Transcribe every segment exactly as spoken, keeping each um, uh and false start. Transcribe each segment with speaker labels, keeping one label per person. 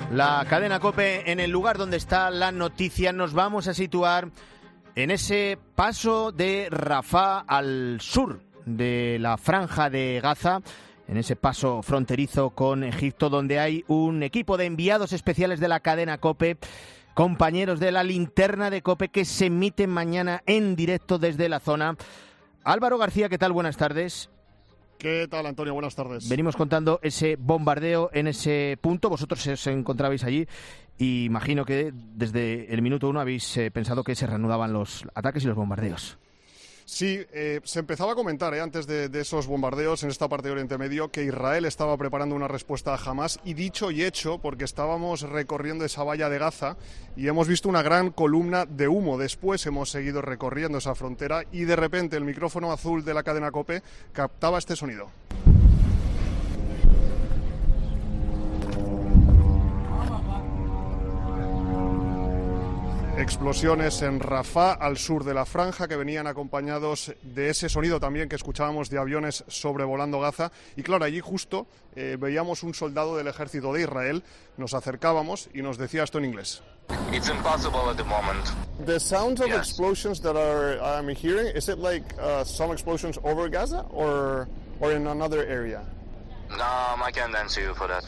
Speaker 1: La cadena COPE en el lugar donde está la noticia. Nos vamos a situar en ese paso de Rafah al sur de la Franja de Gaza, en ese paso fronterizo con Egipto, donde hay un equipo de enviados especiales de la cadena COPE, compañeros de la linterna de COPE, que se emiten mañana en directo desde la zona. Álvaro García, ¿qué tal? Buenas tardes.
Speaker 2: ¿Qué tal, Antonio? Buenas tardes.
Speaker 1: Venimos contando ese bombardeo en ese punto. Vosotros os encontrabais allí y imagino que desde el minuto uno habéis eh, pensado que se reanudaban los ataques y los bombardeos.
Speaker 2: Sí, eh, se empezaba a comentar eh, antes de, de esos bombardeos en esta parte de Oriente Medio que Israel estaba preparando una respuesta a Hamás, y dicho y hecho, porque estábamos recorriendo esa valla de Gaza y hemos visto una gran columna de humo. Después hemos seguido recorriendo esa frontera y de repente el micrófono azul de la cadena COPE captaba este sonido. Explosiones en Rafah, al sur de la franja, que venían acompañados de ese sonido también que escuchábamos de aviones sobrevolando Gaza. Y claro, allí justo eh, veíamos un soldado del ejército de Israel. Nos acercábamos y nos decía esto en inglés.
Speaker 3: It's impossible at the moment.
Speaker 2: The sounds of
Speaker 3: Yes.
Speaker 2: explosions that are I'm hearing, is it like uh, some explosions over Gaza or or in another area?
Speaker 3: No, I can't answer you for that.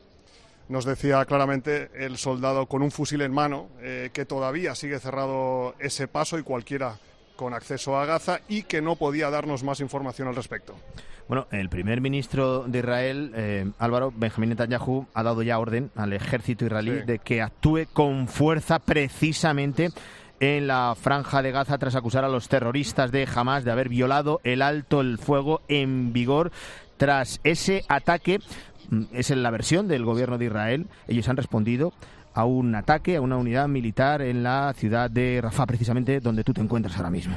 Speaker 2: Nos decía claramente el soldado con un fusil en mano eh, que todavía sigue cerrado ese paso y cualquiera con acceso a Gaza, y que no podía darnos más información al respecto.
Speaker 1: Bueno, el primer ministro de Israel, eh, Álvaro, Benjamín Netanyahu, ha dado ya orden al ejército israelí sí. de que actúe con fuerza precisamente en la Franja de Gaza tras acusar a los terroristas de Hamás de haber violado el alto el fuego en vigor tras ese ataque. Es en la versión del gobierno de Israel. Ellos han respondido a un ataque a una unidad militar en la ciudad de Rafah, precisamente donde tú te encuentras ahora mismo.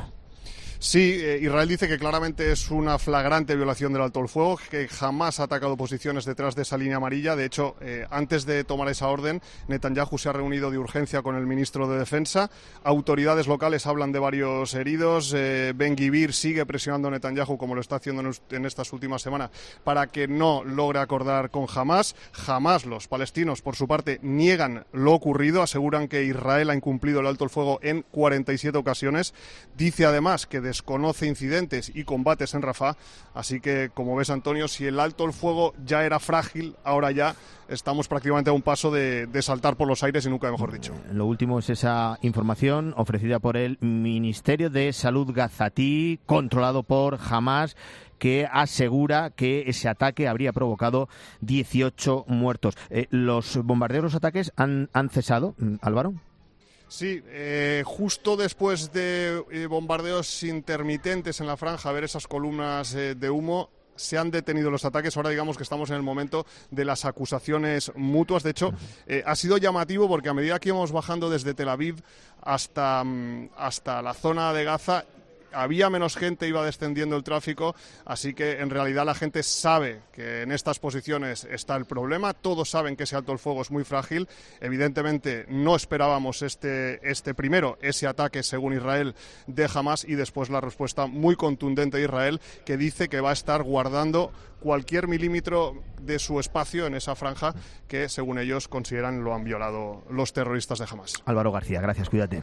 Speaker 2: Sí, eh, Israel dice que claramente es una flagrante violación del alto el fuego, que jamás ha atacado posiciones detrás de esa línea amarilla. De hecho, eh, antes de tomar esa orden, Netanyahu se ha reunido de urgencia con el ministro de Defensa. Autoridades locales hablan de varios heridos. Eh, Ben Gvir sigue presionando a Netanyahu, como lo está haciendo en, en estas últimas semanas, para que no logre acordar con Hamás. Jamás los palestinos, por su parte, niegan lo ocurrido. Aseguran que Israel ha incumplido el alto el fuego en cuarenta y siete ocasiones. Dice además que de desconoce incidentes y combates en Rafah, así que, como ves, Antonio, si el alto el fuego ya era frágil, ahora ya estamos prácticamente a un paso de, de saltar por los aires, y nunca mejor dicho.
Speaker 1: Lo último es esa información ofrecida por el Ministerio de Salud gazatí, controlado por Hamás, que asegura que ese ataque habría provocado dieciocho muertos. Eh, ¿Los bombardeos, los ataques han, han cesado, Álvaro?
Speaker 2: Sí, eh, justo después de eh, bombardeos intermitentes en la franja, a ver esas columnas eh, de humo, se han detenido los ataques. Ahora digamos que estamos en el momento de las acusaciones mutuas. De hecho, eh, ha sido llamativo porque a medida que íbamos bajando desde Tel Aviv hasta, hasta la zona de Gaza, había menos gente, iba descendiendo el tráfico, así que en realidad la gente sabe que en estas posiciones está el problema. Todos saben que ese alto el fuego es muy frágil. Evidentemente no esperábamos este, este primero, ese ataque, según Israel, de Hamás, y después la respuesta muy contundente de Israel, que dice que va a estar guardando cualquier milímetro de su espacio en esa franja que, según ellos, consideran lo han violado los terroristas de Hamás.
Speaker 1: Álvaro García, gracias, cuídate.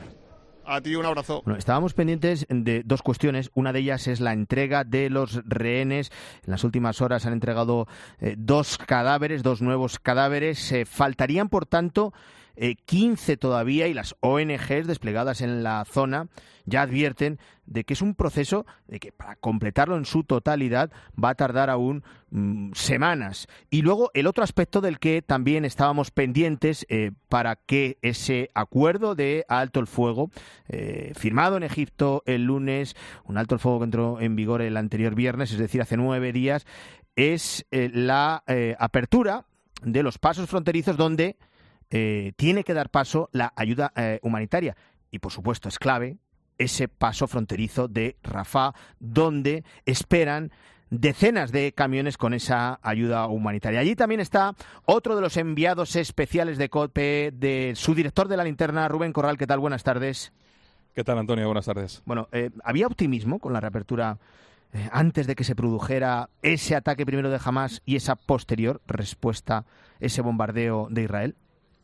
Speaker 2: A ti un abrazo.
Speaker 1: Bueno, estábamos pendientes de dos cuestiones. Una de ellas es la entrega de los rehenes. En las últimas horas han entregado eh, dos cadáveres, dos nuevos cadáveres. Eh, faltarían, por tanto, eh, quince todavía, y las O N Ges desplegadas en la zona ya advierten de que es un proceso de que para completarlo en su totalidad va a tardar aún mmm, semanas. Y luego el otro aspecto del que también estábamos pendientes eh, para que ese acuerdo de alto el fuego eh, firmado en Egipto el lunes, un alto el fuego que entró en vigor el anterior viernes, es decir, hace nueve días, es eh, la eh, apertura de los pasos fronterizos donde eh, tiene que dar paso la ayuda eh, humanitaria. Y por supuesto es clave ese paso fronterizo de Rafah, donde esperan decenas de camiones con esa ayuda humanitaria. Allí también está otro de los enviados especiales de COPE, de su director de la linterna, Rubén Corral. ¿Qué tal? Buenas tardes.
Speaker 4: ¿Qué tal, Antonio? Buenas tardes.
Speaker 1: Bueno, eh, ¿había optimismo con la reapertura eh, antes de que se produjera ese ataque primero de Hamás y esa posterior respuesta, ese bombardeo de Israel?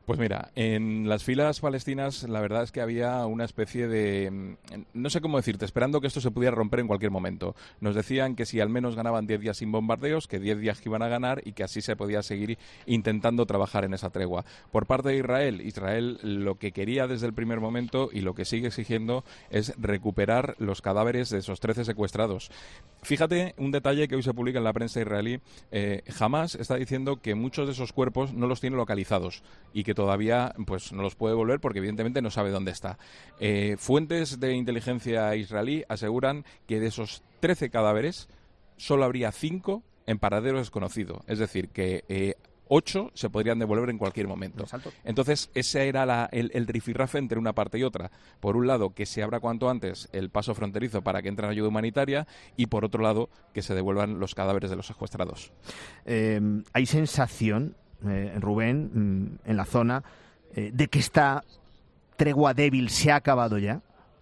Speaker 4: Pues mira, en las filas palestinas la verdad es que había una especie de, no sé cómo decirte, esperando que esto se pudiera romper en cualquier momento. Nos decían que si al menos ganaban diez días sin bombardeos, que diez días que iban a ganar y que así se podía seguir intentando trabajar en esa tregua. Por parte de Israel, Israel lo que quería desde el primer momento y lo que sigue exigiendo es recuperar los cadáveres de esos trece secuestrados. Fíjate un detalle que hoy se publica en la prensa israelí. Eh, Hamas está diciendo que muchos de esos cuerpos no los tiene localizados y que todavía pues no los puede volver porque evidentemente no sabe dónde está. Eh, fuentes de inteligencia israelí aseguran que de esos trece cadáveres solo habría cinco en paradero desconocido. Es decir, que eh, ocho se podrían devolver en cualquier momento. Entonces, ese era la, el, el rifirrafe entre una parte y otra. Por un lado, que se abra cuanto antes el paso fronterizo para que entre ayuda humanitaria y, por otro lado, que se devuelvan los cadáveres de los secuestrados.
Speaker 1: Eh, hay sensación, eh, Rubén, en la zona, eh, de que esta tregua débil se ha acabado ya.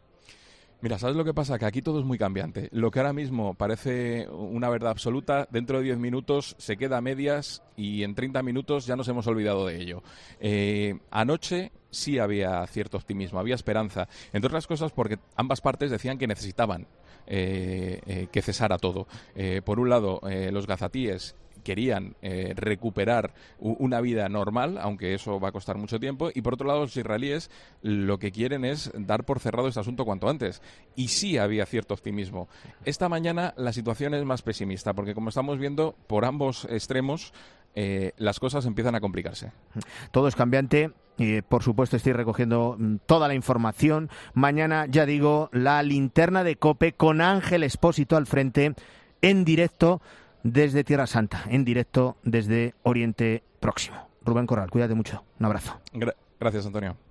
Speaker 4: Mira, ¿sabes lo que pasa? Que aquí todo es muy cambiante. Lo que ahora mismo parece una verdad absoluta, dentro de diez minutos se queda a medias y en treinta minutos ya nos hemos olvidado de ello. Eh, anoche sí había cierto optimismo, había esperanza. Entre otras cosas porque ambas partes decían que necesitaban eh, eh, que cesara todo. Eh, por un lado, eh, los gazatíes querían eh, recuperar una vida normal, aunque eso va a costar mucho tiempo, y por otro lado los israelíes lo que quieren es dar por cerrado este asunto cuanto antes. Y sí había cierto optimismo. Esta mañana la situación es más pesimista, porque como estamos viendo, por ambos extremos eh, las cosas empiezan a complicarse.
Speaker 1: Todo es cambiante. Y, por supuesto, estoy recogiendo toda la información. Mañana, ya digo, la linterna de COPE con Ángel Expósito al frente, en directo desde Tierra Santa, en directo desde Oriente Próximo. Rubén Corral, cuídate mucho. Un abrazo.
Speaker 4: Gra- gracias, Antonio.